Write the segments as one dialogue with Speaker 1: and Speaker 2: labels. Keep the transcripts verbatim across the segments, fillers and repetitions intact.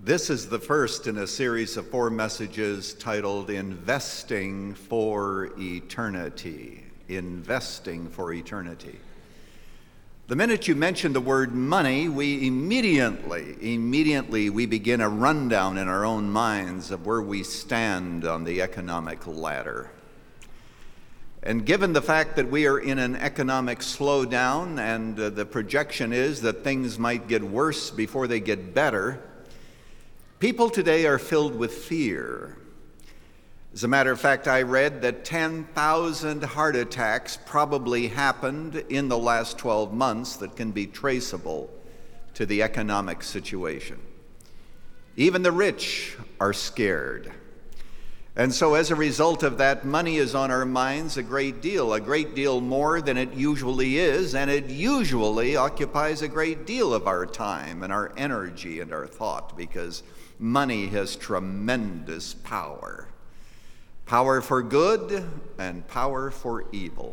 Speaker 1: This is the first in a series of four messages titled Investing for Eternity. Investing for Eternity. The minute you mention the word money, we immediately, immediately we begin a rundown in our own minds of where we stand on the economic ladder. And given the fact that we are in an economic slowdown and uh, the projection is that things might get worse before they get better, people today are filled with fear. As a matter of fact, I read that ten thousand heart attacks probably happened in the last twelve months that can be traceable to the economic situation. Even the rich are scared. And so as a result of that, money is on our minds a great deal, a great deal more than it usually is, and it usually occupies a great deal of our time and our energy and our thought, because money has tremendous power. Power for good and power for evil.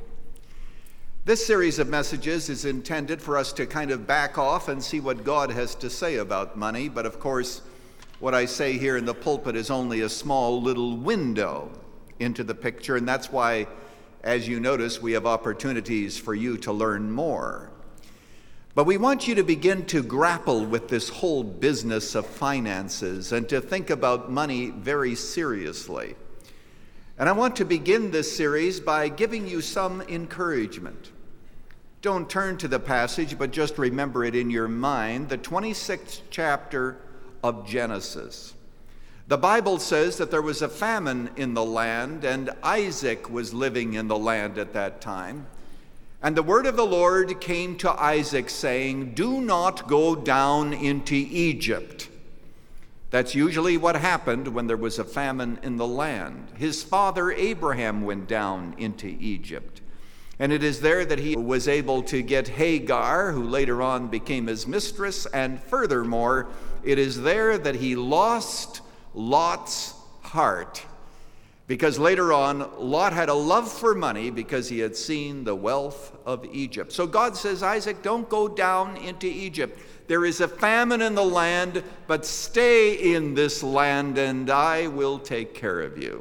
Speaker 1: This series of messages is intended for us to kind of back off and see what God has to say about money, but of course, what I say here in the pulpit is only a small little window into the picture, and that's why, as you notice, we have opportunities for you to learn more. But we want you to begin to grapple with this whole business of finances and to think about money very seriously. And I want to begin this series by giving you some encouragement. Don't turn to the passage, but just remember it in your mind, the twenty-sixth chapter of Genesis. The Bible says that there was a famine in the land, and Isaac was living in the land at that time. And the word of the Lord came to Isaac saying, "Do not go down into Egypt." That's usually what happened when there was a famine in the land. His father Abraham went down into Egypt. And it is there that he was able to get Hagar, who later on became his mistress, and furthermore, it is there that he lost Lot's heart, because later on, Lot had a love for money because he had seen the wealth of Egypt. So God says, Isaac, don't go down into Egypt. There is a famine in the land, but stay in this land and I will take care of you.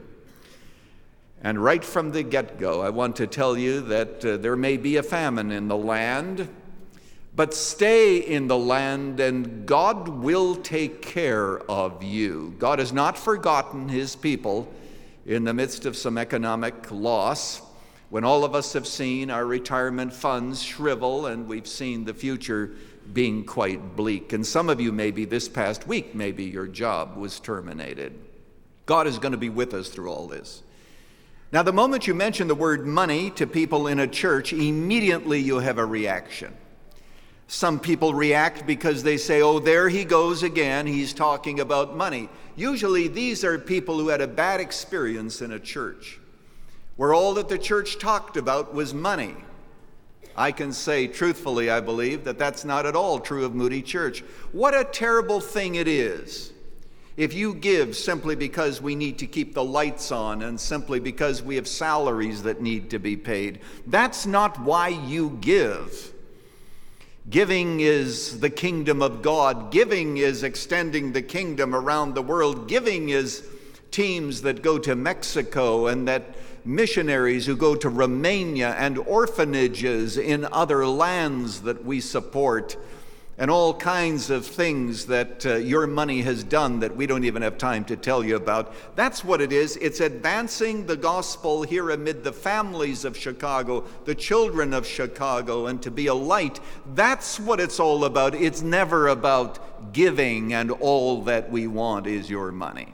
Speaker 1: And right from the get-go, I want to tell you that uh, there may be a famine in the land, but stay in the land and God will take care of you. God has not forgotten his people in the midst of some economic loss, when all of us have seen our retirement funds shrivel and we've seen the future being quite bleak. And some of you, maybe this past week, maybe your job was terminated. God is going to be with us through all this. Now, the moment you mention the word money to people in a church, immediately you have a reaction. Some people react because they say, oh, there he goes again, he's talking about money. Usually these are people who had a bad experience in a church, where all that the church talked about was money. I can say truthfully, I believe, that that's not at all true of Moody Church. What a terrible thing it is if you give simply because we need to keep the lights on and simply because we have salaries that need to be paid. That's not why you give. Giving is the kingdom of God. Giving is extending the kingdom around the world. Giving is teams that go to Mexico and that missionaries who go to Romania and orphanages in other lands that we support, and all kinds of things that uh, your money has done that we don't even have time to tell you about. That's what it is. It's advancing the gospel here amid the families of Chicago, the children of Chicago, and to be a light. That's what it's all about. It's never about giving and all that we want is your money.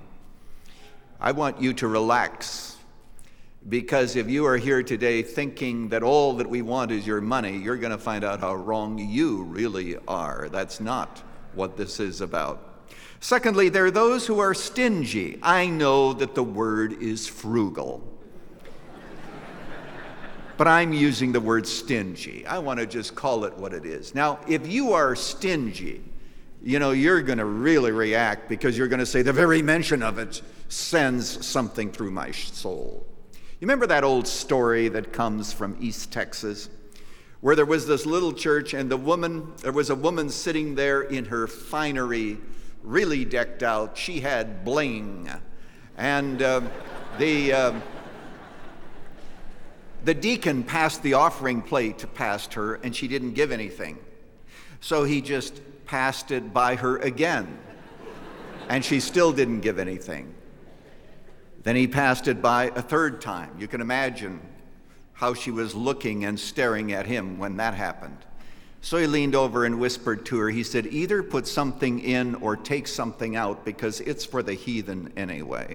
Speaker 1: I want you to relax, because if you are here today thinking that all that we want is your money, you're going to find out how wrong you really are. That's not what this is about. Secondly, there are those who are stingy. I know that the word is frugal, but I'm using the word stingy. I want to just call it what it is. Now, if you are stingy, you know, you're going to really react, because you're going to say the very mention of it sends something through my soul. You remember that old story that comes from East Texas, where there was this little church and the woman, there was a woman sitting there in her finery really decked out. She had bling. And uh, the, uh, the deacon passed the offering plate past her, and she didn't give anything. So he just passed it by her again, and she still didn't give anything. Then he passed it by a third time. You can imagine how she was looking and staring at him when that happened. So he leaned over and whispered to her. He said, either put something in or take something out, because it's for the heathen anyway.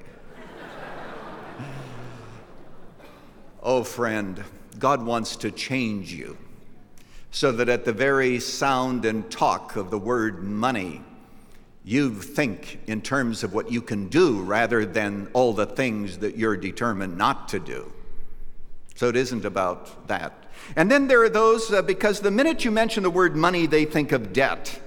Speaker 1: Oh, friend, God wants to change you so that at the very sound and talk of the word money, you think in terms of what you can do rather than all the things that you're determined not to do. So it isn't about that. And then there are those, uh, because the minute you mention the word money, they think of debt.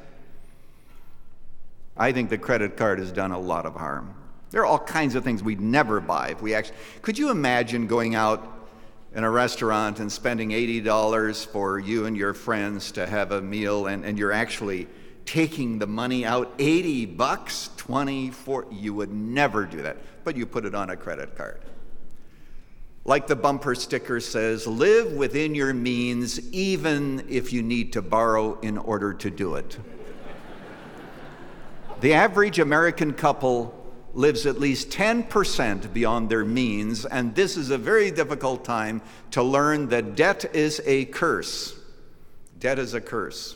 Speaker 1: I think the credit card has done a lot of harm. There are all kinds of things we'd never buy if we actually... Could you imagine going out in a restaurant and spending eighty dollars for you and your friends to have a meal, and, and you're actually taking the money out, eighty bucks, twenty, forty, you would never do that, but you put it on a credit card. Like the bumper sticker says, live within your means, even if you need to borrow in order to do it. The average American couple lives at least ten percent beyond their means, and this is a very difficult time to learn that debt is a curse. Debt is a curse.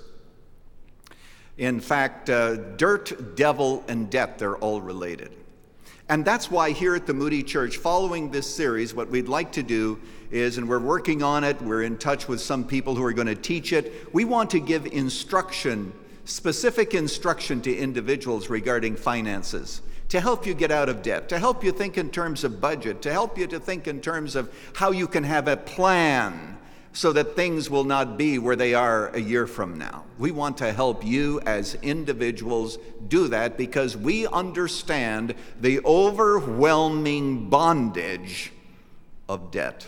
Speaker 1: In fact, uh, dirt, devil, and debt, they're all related. And that's why here at the Moody Church, following this series, what we'd like to do is, and we're working on it, we're in touch with some people who are going to teach it, we want to give instruction, specific instruction to individuals regarding finances, to help you get out of debt, to help you think in terms of budget, to help you to think in terms of how you can have a plan so that things will not be where they are a year from now. We want to help you as individuals do that because we understand the overwhelming bondage of debt.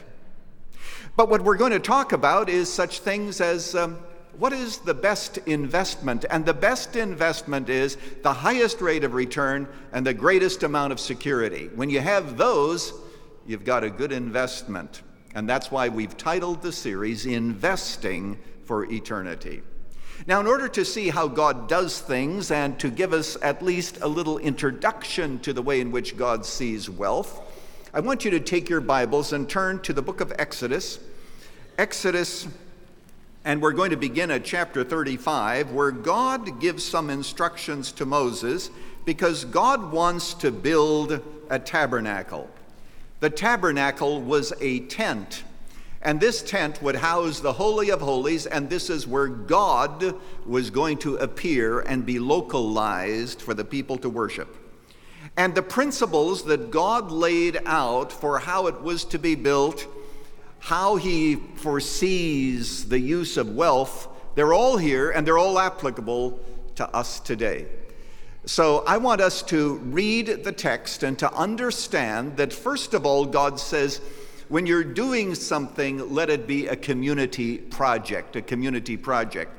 Speaker 1: But what we're going to talk about is such things as um, what is the best investment? And the best investment is the highest rate of return and the greatest amount of security. When you have those, you've got a good investment. And that's why we've titled the series, Investing for Eternity. Now, in order to see how God does things and to give us at least a little introduction to the way in which God sees wealth, I want you to take your Bibles and turn to the book of Exodus. Exodus, and we're going to begin at chapter thirty-five, where God gives some instructions to Moses because God wants to build a tabernacle. The tabernacle was a tent, and this tent would house the Holy of Holies, and this is where God was going to appear and be localized for the people to worship. And the principles that God laid out for how it was to be built, how he foresees the use of wealth, they're all here and they're all applicable to us today. So I want us to read the text and to understand that first of all, God says, when you're doing something, let it be a community project, a community project.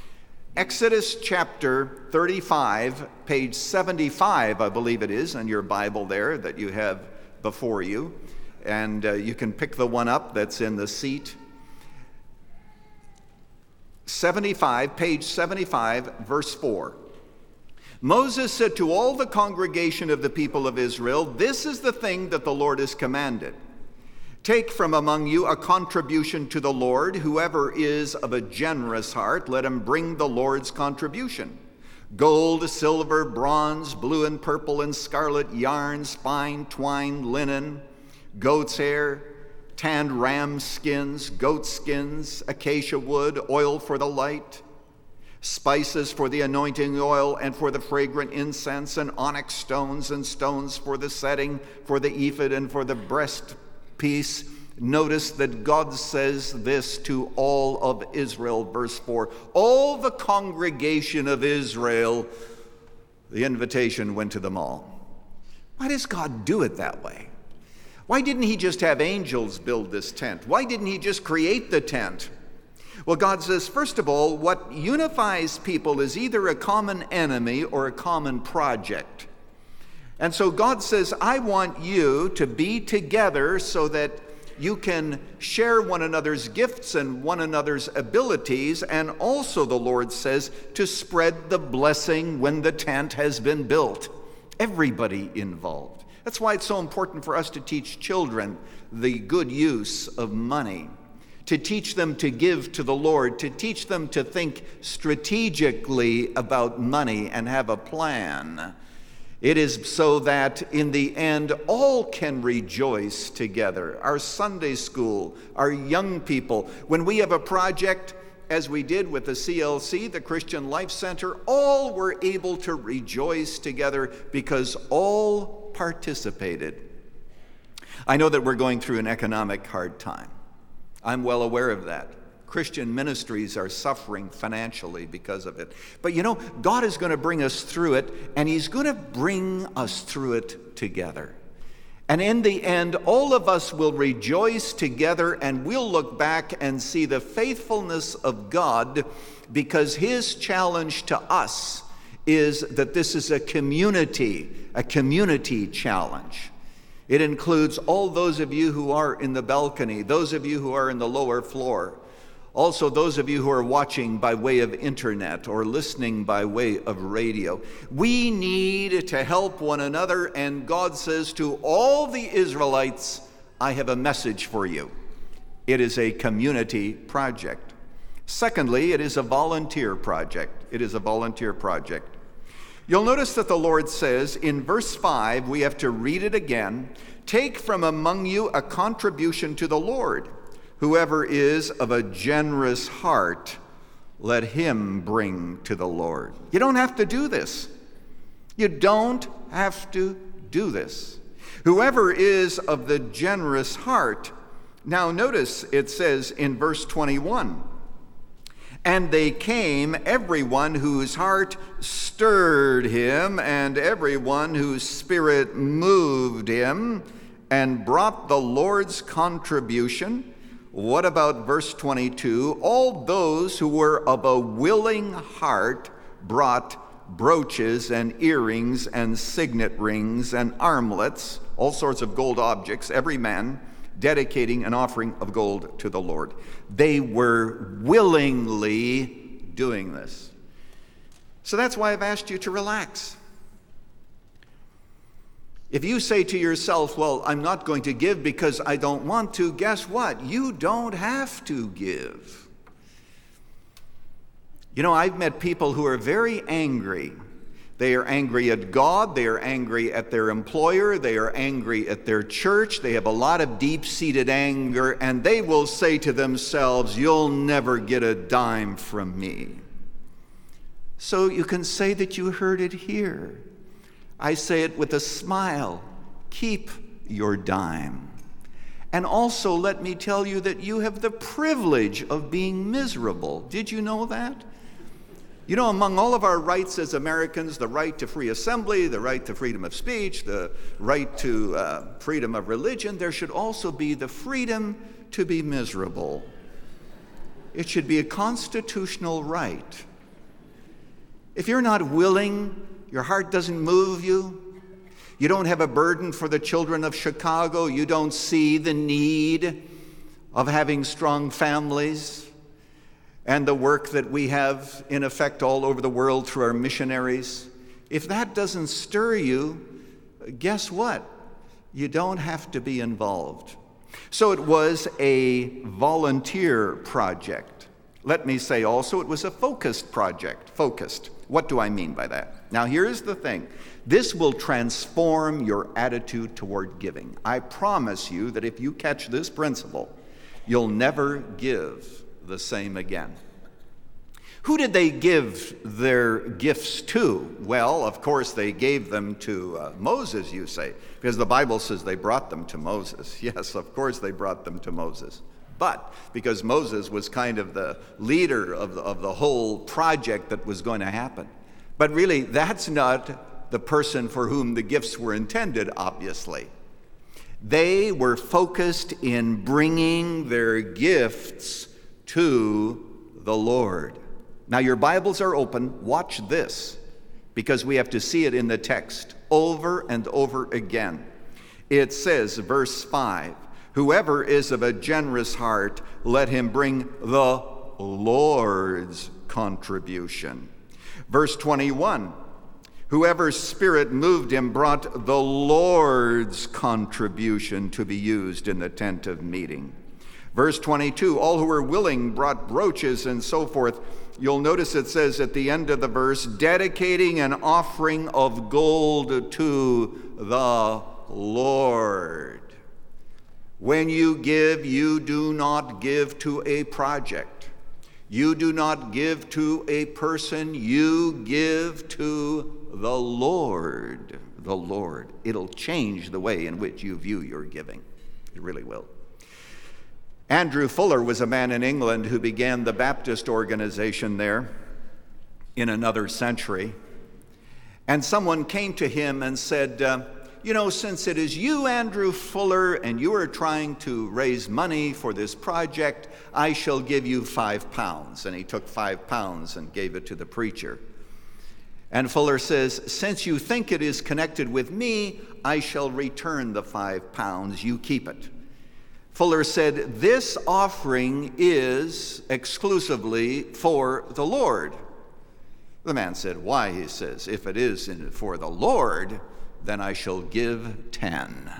Speaker 1: Exodus chapter thirty-five, page seventy-five, I believe it is, on your Bible there that you have before you. And uh, you can pick the one up that's in the seat. seventy-five, page seventy-five, verse four. Moses said to all the congregation of the people of Israel, this is the thing that the Lord has commanded. Take from among you a contribution to the Lord. Whoever is of a generous heart, let him bring the Lord's contribution. Gold, silver, bronze, blue and purple and scarlet yarns, fine twine, linen, goat's hair, tanned ram skins, goat skins, acacia wood, oil for the light, spices for the anointing oil and for the fragrant incense, and onyx stones and stones for the setting, for the ephod and for the breastpiece. Notice that God says this to all of Israel, verse four. All the congregation of Israel, the invitation went to them all. Why does God do it that way? Why didn't he just have angels build this tent? Why didn't he just create the tent? Well, God says, first of all, what unifies people is either a common enemy or a common project. And so God says, I want you to be together so that you can share one another's gifts and one another's abilities, and also, the Lord says, to spread the blessing when the tent has been built. Everybody involved. That's why it's so important for us to teach children the good use of money, to teach them to give to the Lord, to teach them to think strategically about money and have a plan. It is so that in the end, all can rejoice together. Our Sunday school, our young people, when we have a project, as we did with the C L C, the Christian Life Center, all were able to rejoice together because all participated. I know that we're going through an economic hard time. I'm well aware of that. Christian ministries are suffering financially because of it. But you know, God is going to bring us through it, and He's going to bring us through it together. And in the end, all of us will rejoice together, and we'll look back and see the faithfulness of God, because His challenge to us is that this is a community, a community challenge. It includes all those of you who are in the balcony, those of you who are in the lower floor, also those of you who are watching by way of internet or listening by way of radio. We need to help one another, and God says to all the Israelites, I have a message for you. It is a community project. Secondly, it is a volunteer project. It is a volunteer project. You'll notice that the Lord says in verse five, we have to read it again, take from among you a contribution to the Lord. Whoever is of a generous heart, let him bring to the Lord. You don't have to do this. You don't have to do this. Whoever is of the generous heart. Now notice it says in verse twenty-one, and they came, everyone whose heart stirred him, and everyone whose spirit moved him, and brought the Lord's contribution. What about verse twenty-two? All those who were of a willing heart brought brooches and earrings and signet rings and armlets, all sorts of gold objects, every man dedicating an offering of gold to the Lord. They were willingly doing this. So that's why I've asked you to relax. If you say to yourself, well, I'm not going to give because I don't want to, guess what? You don't have to give. You know, I've met people who are very angry. They are angry at God, they are angry at their employer, they are angry at their church, they have a lot of deep-seated anger, and they will say to themselves, you'll never get a dime from me. So you can say that you heard it here. I say it with a smile. Keep your dime. And also, let me tell you that you have the privilege of being miserable. Did you know that? You know, among all of our rights as Americans, the right to free assembly, the right to freedom of speech, the right to uh, freedom of religion, there should also be the freedom to be miserable. It should be a constitutional right. If you're not willing, your heart doesn't move you, you don't have a burden for the children of Chicago, you don't see the need of having strong families and the work that we have in effect all over the world through our missionaries, if that doesn't stir you, guess what? You don't have to be involved. So it was a volunteer project. Let me say also it was a focused project. Focused. What do I mean by that? Now here's the thing. This will transform your attitude toward giving. I promise you that if you catch this principle, you'll never give the same again. Who did they give their gifts to? Well, of course, they gave them to uh, Moses, you say, because the Bible says they brought them to Moses. Yes, of course they brought them to Moses. But because Moses was kind of the leader of the, of the whole project that was going to happen. But really, that's not the person for whom the gifts were intended, obviously. They were focused in bringing their gifts to the Lord. Now your Bibles are open. Watch this, because we have to see it in the text over and over again. It says, verse five, whoever is of a generous heart, let him bring the Lord's contribution. Verse twenty-one, whoever's spirit moved him brought the Lord's contribution to be used in the tent of meeting. Verse twenty-two, all who were willing brought brooches and so forth. You'll notice it says at the end of the verse, dedicating an offering of gold to the Lord. When you give, you do not give to a project. You do not give to a person. You give to the Lord. The Lord. It'll change the way in which you view your giving. It really will. Andrew Fuller was a man in England who began the Baptist organization there in another century. And someone came to him and said, uh, you know, since it is you, Andrew Fuller, and you are trying to raise money for this project, I shall give you five pounds. And he took five pounds and gave it to the preacher. And Fuller says, since you think it is connected with me, I shall return the five pounds. You keep it. Fuller said, this offering is exclusively for the Lord. The man said, why? He says, if it is for the Lord, then I shall give ten.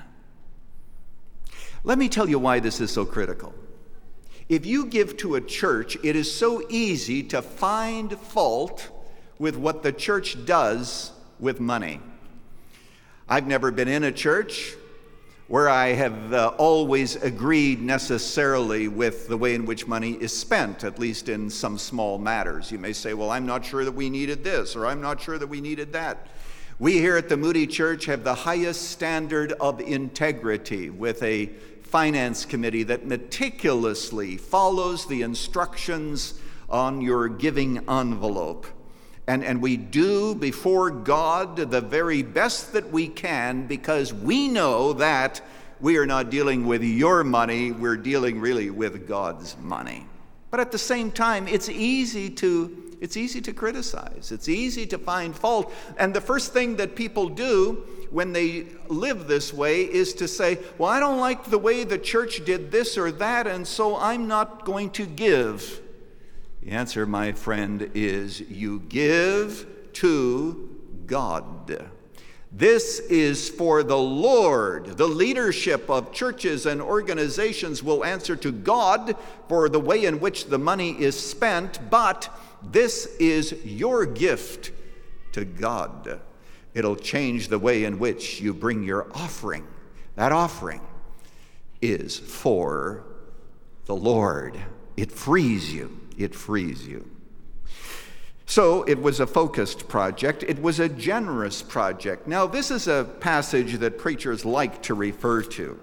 Speaker 1: Let me tell you why this is so critical. If you give to a church, it is so easy to find fault with what the church does with money. I've never been in a church where I have uh, always agreed necessarily with the way in which money is spent, at least in some small matters. You may say, well, I'm not sure that we needed this, or I'm not sure that we needed that. We here at the Moody Church have the highest standard of integrity with a finance committee that meticulously follows the instructions on your giving envelope. And, and we do before God the very best that we can, because we know that we are not dealing with your money, we're dealing really with God's money. But at the same time, it's easy to, it's easy to criticize. It's easy to find fault. And the first thing that people do when they live this way is to say, well, I don't like the way the church did this or that, and so I'm not going to give. The answer, my friend, is you give to God. This is for the Lord. The leadership of churches and organizations will answer to God for the way in which the money is spent, but this is your gift to God. It'll change the way in which you bring your offering. That offering is for the Lord. It frees you. It frees you. So it was a focused project. It was a generous project. Now, this is a passage that preachers like to refer to.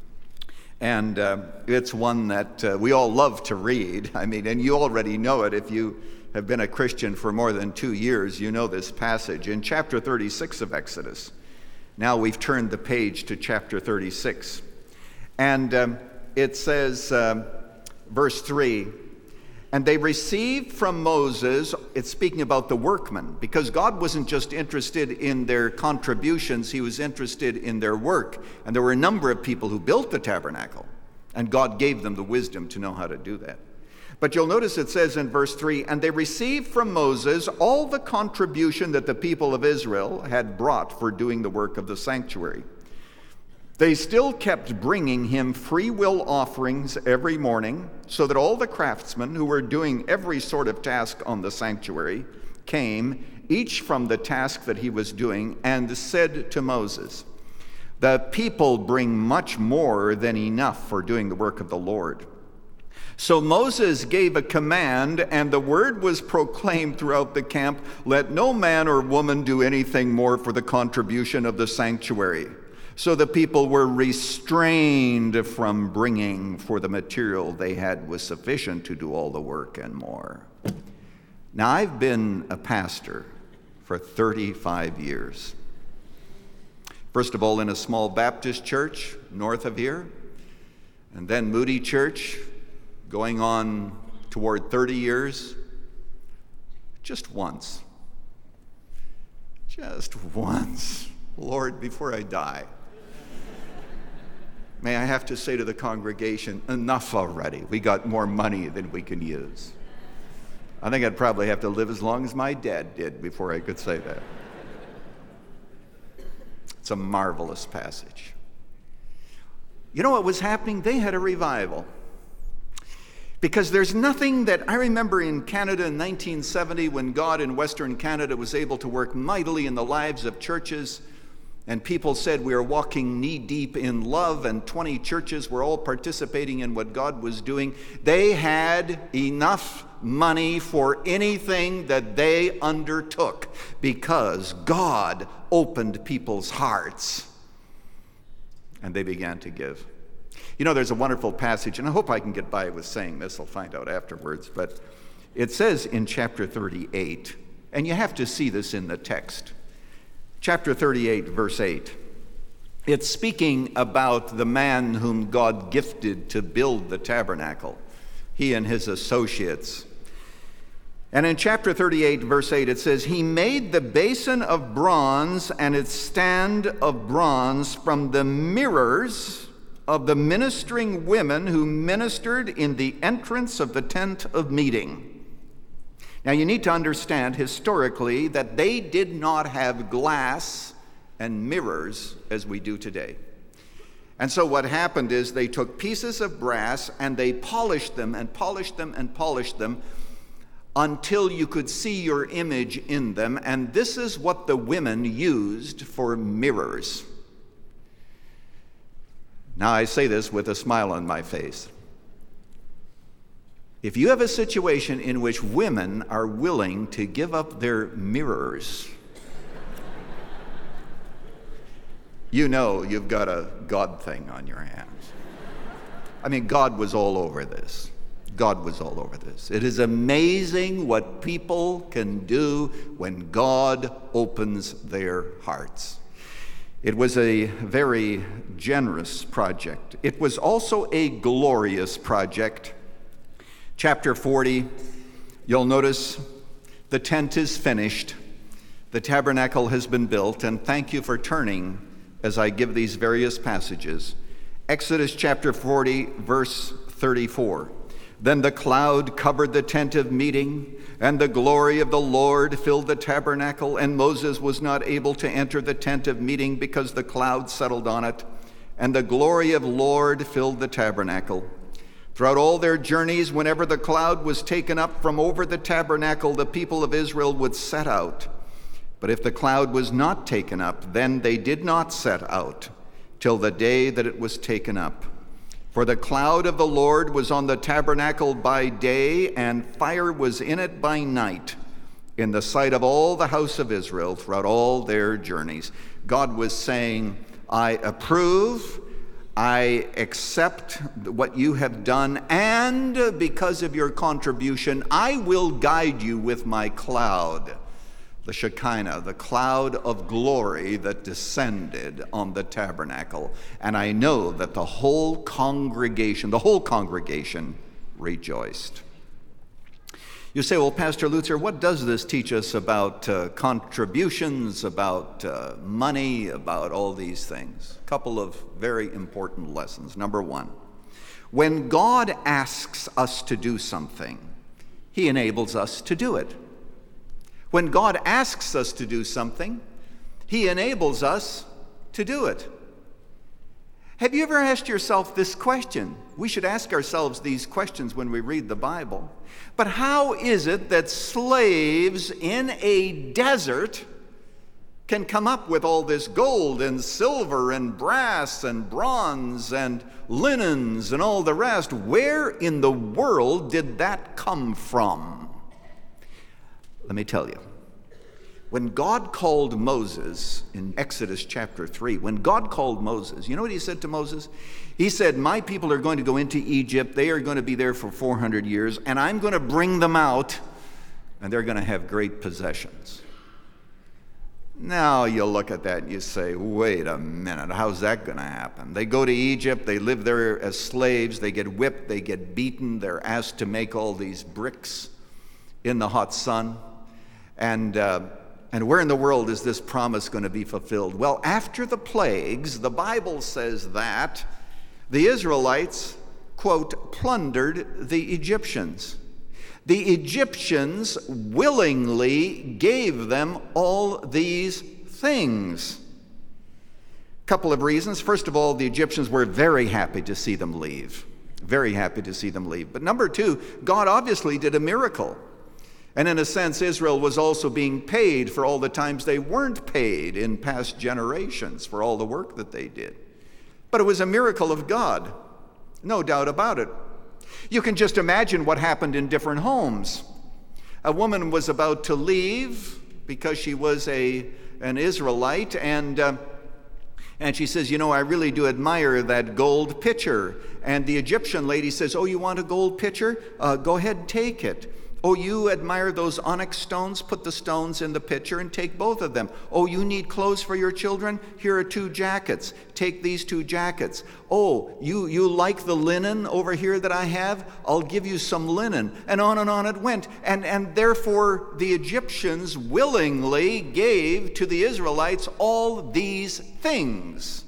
Speaker 1: And uh, it's one that uh, we all love to read. I mean, and you already know it. If you have been a Christian for more than two years, you know this passage. In chapter thirty-six of Exodus, now we've turned the page to chapter thirty-six. And um, it says, uh, verse three, and they received from Moses, it's speaking about the workmen, because God wasn't just interested in their contributions, he was interested in their work. And there were a number of people who built the tabernacle, and God gave them the wisdom to know how to do that. But you'll notice it says in verse three, and they received from Moses all the contribution that the people of Israel had brought for doing the work of the sanctuary. They still kept bringing him free will offerings every morning, so that all the craftsmen who were doing every sort of task on the sanctuary came, each from the task that he was doing, and said to Moses, the people bring much more than enough for doing the work of the Lord. So Moses gave a command, and the word was proclaimed throughout the camp, let no man or woman do anything more for the contribution of the sanctuary. So the people were restrained from bringing, for the material they had was sufficient to do all the work and more. Now, I've been a pastor for thirty-five years. First of all, in a small Baptist church north of here, and then Moody Church, going on toward thirty years? Just once. Just once. Lord, before I die, may I have to say to the congregation, enough already. We got more money than we can use. I think I'd probably have to live as long as my dad did before I could say that. It's a marvelous passage. You know what was happening? They had a revival. Because there's nothing that I remember in Canada in nineteen seventy when God in Western Canada was able to work mightily in the lives of churches, and people said we are walking knee-deep in love, and twenty churches were all participating in what God was doing. They had enough money for anything that they undertook because God opened people's hearts, and they began to give. You know, there's a wonderful passage, and I hope I can get by with saying this. I'll find out afterwards. But it says in chapter thirty-eight, and you have to see this in the text. Chapter thirty-eight, verse eight. It's speaking about the man whom God gifted to build the tabernacle, he and his associates. And in chapter thirty-eight, verse eight, it says, he made the basin of bronze and its stand of bronze from the mirrors of the ministering women who ministered in the entrance of the tent of meeting. Now you need to understand historically that they did not have glass and mirrors as we do today. And so what happened is they took pieces of brass and they polished them and polished them and polished them until you could see your image in them. And this is what the women used for mirrors. Now, I say this with a smile on my face. If you have a situation in which women are willing to give up their mirrors, you know you've got a God thing on your hands. I mean, God was all over this. God was all over this. It is amazing what people can do when God opens their hearts. It was a very generous project. It was also a glorious project. Chapter forty, you'll notice the tent is finished. The tabernacle has been built, and thank you for turning as I give these various passages. Exodus chapter forty, verse thirty-four. Then the cloud covered the tent of meeting, and the glory of the Lord filled the tabernacle, and Moses was not able to enter the tent of meeting because the cloud settled on it, and the glory of the Lord filled the tabernacle. Throughout all their journeys, whenever the cloud was taken up from over the tabernacle, the people of Israel would set out. But if the cloud was not taken up, then they did not set out till the day that it was taken up. For the cloud of the Lord was on the tabernacle by day, and fire was in it by night, in the sight of all the house of Israel throughout all their journeys. God was saying, I approve, I accept what you have done, and because of your contribution, I will guide you with my cloud. The Shekinah, the cloud of glory that descended on the tabernacle. And I know that the whole congregation, the whole congregation rejoiced. You say, well, Pastor Lutzer, what does this teach us about uh, contributions, about uh, money, about all these things? A couple of very important lessons. Number one, when God asks us to do something, he enables us to do it. When God asks us to do something, he enables us to do it. Have you ever asked yourself this question? We should ask ourselves these questions when we read the Bible. But how is it that slaves in a desert can come up with all this gold and silver and brass and bronze and linens and all the rest? Where in the world did that come from? Let me tell you, when God called Moses in Exodus chapter three, when God called Moses, you know what he said to Moses? He said, my people are going to go into Egypt. They are going to be there for four hundred years, and I'm going to bring them out, and they're going to have great possessions. Now you look at that and you say, wait a minute, how's that going to happen? They go to Egypt, they live there as slaves, they get whipped, they get beaten, they're asked to make all these bricks in the hot sun. And, uh, and where in the world is this promise going to be fulfilled? Well, after the plagues, the Bible says that the Israelites, quote, plundered the Egyptians. The Egyptians willingly gave them all these things. A couple of reasons. First of all, the Egyptians were very happy to see them leave. Very happy to see them leave. But number two, God obviously did a miracle. And in a sense, Israel was also being paid for all the times they weren't paid in past generations for all the work that they did. But it was a miracle of God, no doubt about it. You can just imagine what happened in different homes. A woman was about to leave because she was a an Israelite, and uh, and she says, you know, I really do admire that gold pitcher. And the Egyptian lady says, oh, you want a gold pitcher? Uh, go ahead, take it. Oh, you admire those onyx stones? Put the stones in the pitcher and take both of them. Oh, you need clothes for your children? Here are two jackets. Take these two jackets. Oh, you, you like the linen over here that I have? I'll give you some linen. And on and on it went. And, and therefore, the Egyptians willingly gave to the Israelites all these things.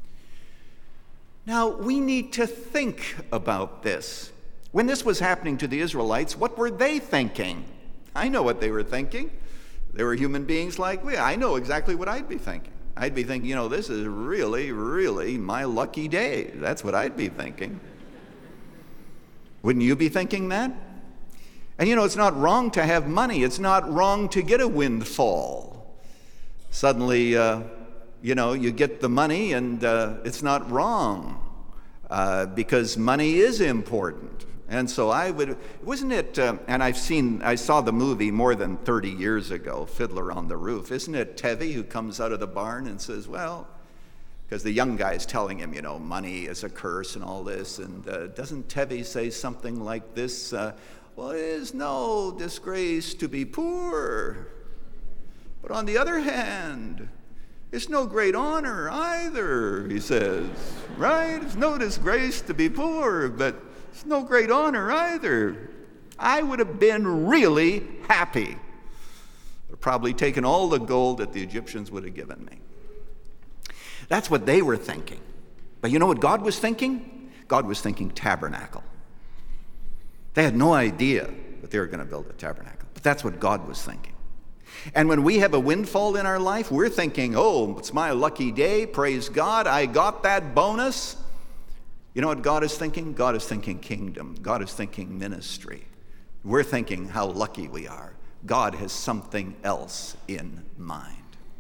Speaker 1: Now, we need to think about this. When this was happening to the Israelites, what were they thinking? I know what they were thinking. They were human beings like we. I know exactly what I'd be thinking. I'd be thinking, you know, this is really, really my lucky day. That's what I'd be thinking. Wouldn't you be thinking that? And you know, it's not wrong to have money. It's not wrong to get a windfall. Suddenly, uh, you know, you get the money and uh, it's not wrong uh, because money is important. And so I would, wasn't it, uh, and I've seen, I saw the movie more than thirty years ago, Fiddler on the Roof. Isn't it Tevye who comes out of the barn and says, well, because the young guy's telling him, you know, money is a curse and all this. And uh, doesn't Tevye say something like this? Uh, well, it is no disgrace to be poor. But on the other hand, it's no great honor either, he says, right? It's no disgrace to be poor, but it's no great honor either. I would have been really happy. I'd probably taken all the gold that the Egyptians would have given me. That's what they were thinking. But you know what God was thinking? God was thinking tabernacle. They had no idea that they were going to build a tabernacle. But that's what God was thinking. And when we have a windfall in our life, we're thinking, oh, it's my lucky day. Praise God. I got that bonus. You know what God is thinking? God is thinking kingdom. God is thinking ministry. We're thinking how lucky we are. God has something else in mind.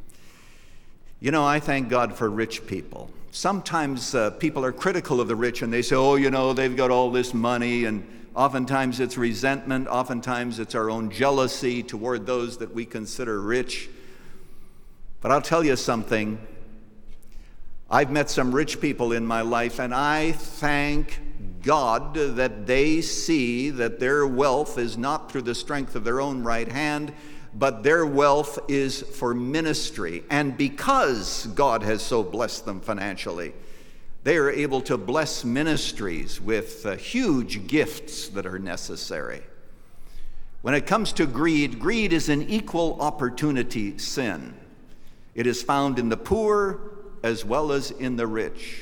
Speaker 1: You know, I thank God for rich people. Sometimes uh, people are critical of the rich and they say, oh, you know, they've got all this money, and oftentimes it's resentment. Oftentimes it's our own jealousy toward those that we consider rich. But I'll tell you something. I've met some rich people in my life, and I thank God that they see that their wealth is not through the strength of their own right hand, but their wealth is for ministry. And because God has so blessed them financially, they are able to bless ministries with uh, huge gifts that are necessary. When it comes to greed, greed is an equal opportunity sin. It is found in the poor as well as in the rich.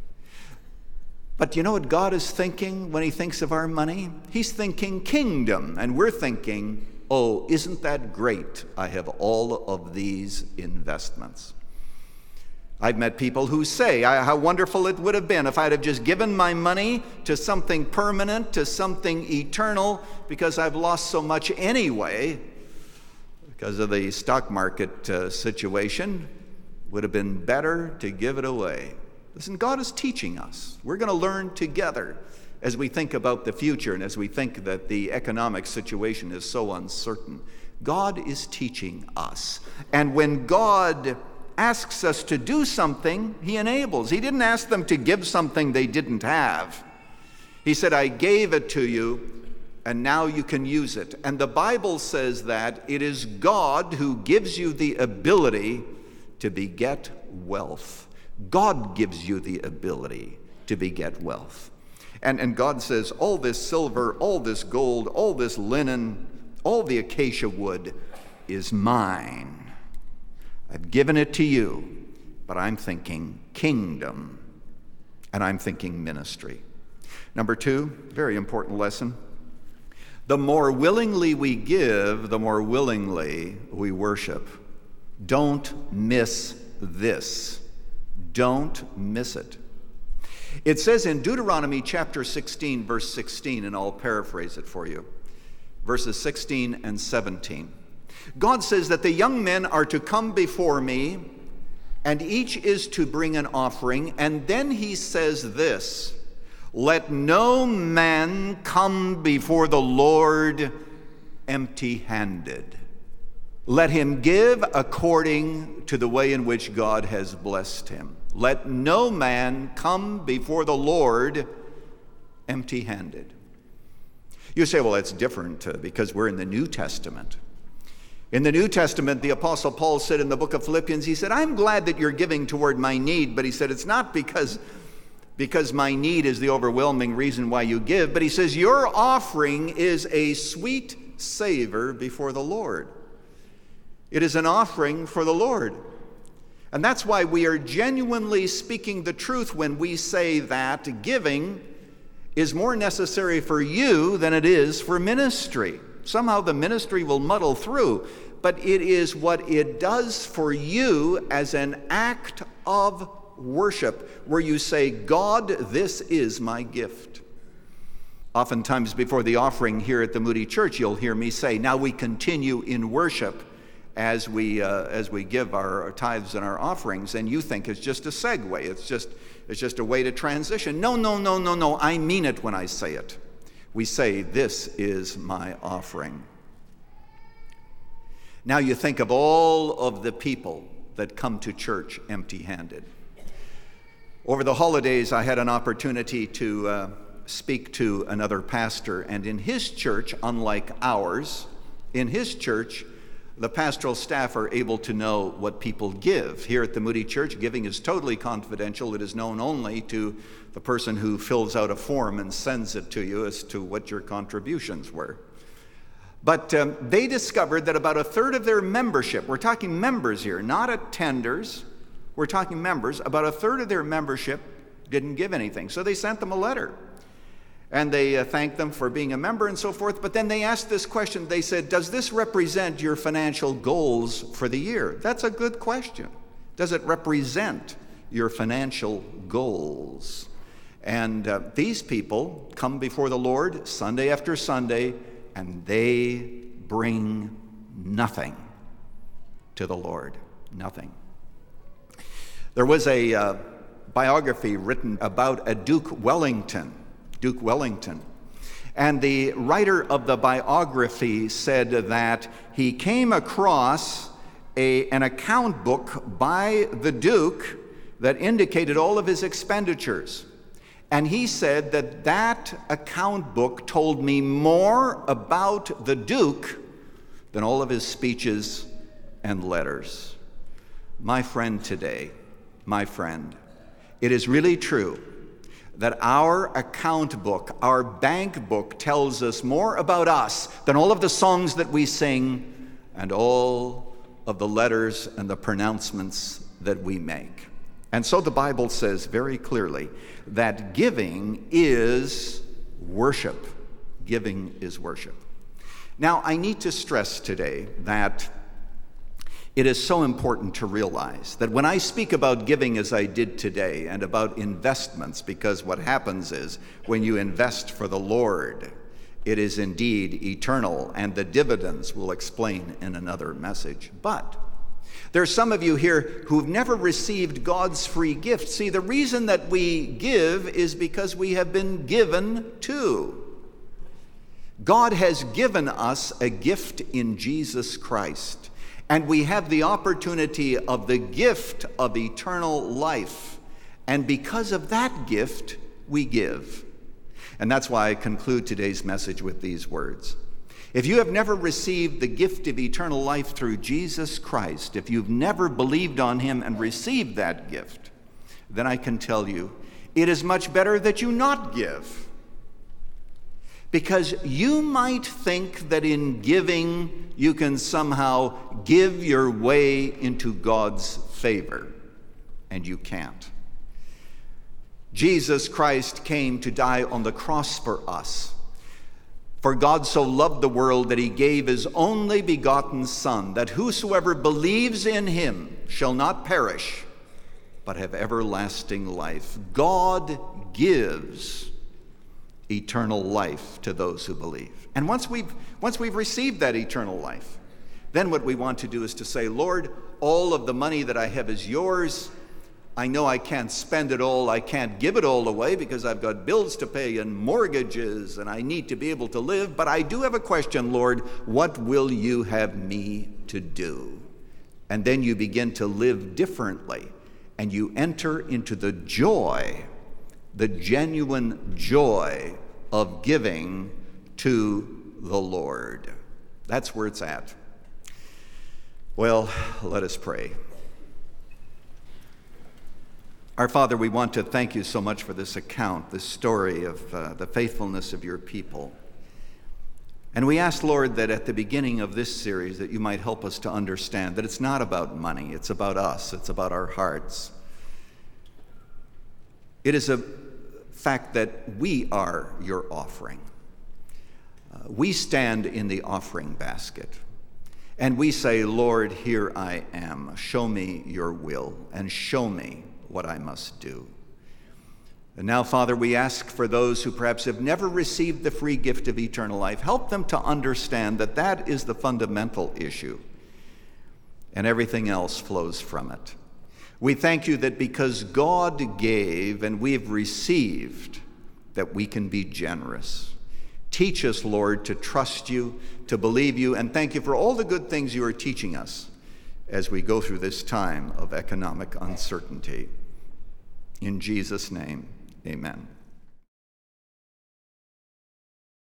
Speaker 1: But you know what God is thinking when he thinks of our money? He's thinking kingdom, and we're thinking, oh, isn't that great? I have all of these investments. I've met people who say how wonderful it would have been if I'd have just given my money to something permanent, to something eternal, because I've lost so much anyway because of the stock market uh, situation. Would have been better to give it away. Listen, God is teaching us. We're going to learn together as we think about the future and as we think that the economic situation is so uncertain. God is teaching us. And when God asks us to do something, he enables. He didn't ask them to give something they didn't have. He said, I gave it to you and now you can use it. And the Bible says that it is God who gives you the ability to beget wealth. God gives you the ability to beget wealth. And, and God says, all this silver, all this gold, all this linen, all the acacia wood is mine. I've given it to you, but I'm thinking kingdom, and I'm thinking ministry. Number two, very important lesson. The more willingly we give, the more willingly we worship. Don't miss this. Don't miss it. It says in Deuteronomy chapter sixteen, verse sixteen, and I'll paraphrase it for you, verses sixteen and seventeen. God says that the young men are to come before me, and each is to bring an offering. And then he says this, let no man come before the Lord empty-handed. Let him give according to the way in which God has blessed him. Let no man come before the Lord empty-handed. You say, well, that's different uh, because we're in the New Testament. In the New Testament, the Apostle Paul said in the book of Philippians, he said, I'm glad that you're giving toward my need, but he said, it's not because, because my need is the overwhelming reason why you give, but he says, your offering is a sweet savor before the Lord. It is an offering for the Lord. And that's why we are genuinely speaking the truth when we say that giving is more necessary for you than it is for ministry. Somehow the ministry will muddle through, but it is what it does for you as an act of worship, where you say, God, this is my gift. Oftentimes before the offering here at the Moody Church, you'll hear me say, now we continue in worship as we uh, as we give our, our tithes and our offerings, and you think it's just a segue, it's just it's just a way to transition. No, no, no, no, no, I mean it when I say it. We say, this is my offering. Now you think of all of the people that come to church empty-handed. Over the holidays, I had an opportunity to uh, speak to another pastor, and in his church, unlike ours, in his church, the pastoral staff are able to know what people give. Here at the Moody Church, giving is totally confidential. It is known only to the person who fills out a form and sends it to you as to what your contributions were. But um, they discovered that about a third of their membership, we're talking members here, not attenders, we're talking members, about a third of their membership didn't give anything. So they sent them a letter. And they uh, thanked them for being a member and so forth. But then they asked this question. They said, does this represent your financial goals for the year? That's a good question. Does it represent your financial goals? And uh, these people come before the Lord Sunday after Sunday, and they bring nothing to the Lord. Nothing. There was a uh, biography written about a Duke Wellington. Duke Wellington. And the writer of the biography said that he came across a, an account book by the Duke that indicated all of his expenditures. And he said that that account book told me more about the Duke than all of his speeches and letters. My friend today, my friend, it is really true that our account book, our bank book, tells us more about us than all of the songs that we sing and all of the letters and the pronouncements that we make. And so the Bible says very clearly that giving is worship. Giving is worship. Now, I need to stress today that it is so important to realize that when I speak about giving as I did today and about investments, because what happens is when you invest for the Lord, it is indeed eternal, and the dividends we'll explain in another message. But there are some of you here who've never received God's free gift. See, the reason that we give is because we have been given to. God has given us a gift in Jesus Christ. And we have the opportunity of the gift of eternal life. And because of that gift, we give. And that's why I conclude today's message with these words. If you have never received the gift of eternal life through Jesus Christ, if you've never believed on him and received that gift, then I can tell you, it is much better that you not give. Because you might think that in giving, you can somehow give your way into God's favor, and you can't. Jesus Christ came to die on the cross for us. For God so loved the world that he gave his only begotten Son, that whosoever believes in him shall not perish, but have everlasting life. God gives eternal life to those who believe. And once we've, once we've received that eternal life, then what we want to do is to say, Lord, all of the money that I have is yours. I know I can't spend it all. I can't give it all away because I've got bills to pay and mortgages and I need to be able to live. But I do have a question, Lord. What will you have me to do? And then you begin to live differently and you enter into the joy, the genuine joy of giving to the Lord. That's where it's at. Well, let us pray. Our Father, we want to thank you so much for this account, this story of uh, the faithfulness of your people. And we ask, Lord, that at the beginning of this series that you might help us to understand that it's not about money, it's about us, it's about our hearts. It is a fact that we are your offering. Uh, we stand in the offering basket. And we say, Lord, here I am. Show me your will and show me what I must do. And now, Father, we ask for those who perhaps have never received the free gift of eternal life, help them to understand that that is the fundamental issue, and everything else flows from it. We thank you that because God gave and we have received, that we can be generous. Teach us, Lord, to trust you, to believe you, and thank you for all the good things you are teaching us as we go through this time of economic uncertainty. In Jesus' name, amen.